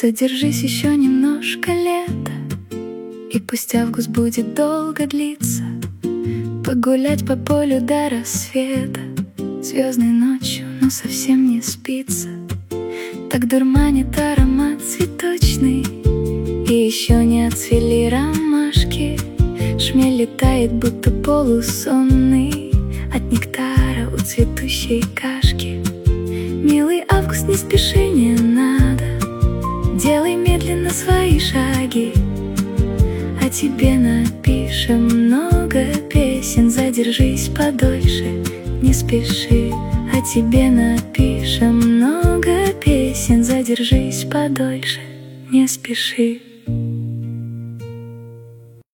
Задержись еще немножко лета, и пусть август будет долго длиться. Погулять по полю до рассвета, звездной ночью, но совсем не спится. Так дурманит аромат цветочный, и еще не отцвели ромашки. Шмель летает, будто полусонный, от нектара у цветущей кашки. Милый август, не спеши, не надо, делай медленно свои шаги. О тебе напишем много песен, задержись подольше, не спеши. О тебе напишем много песен, задержись подольше, не спеши.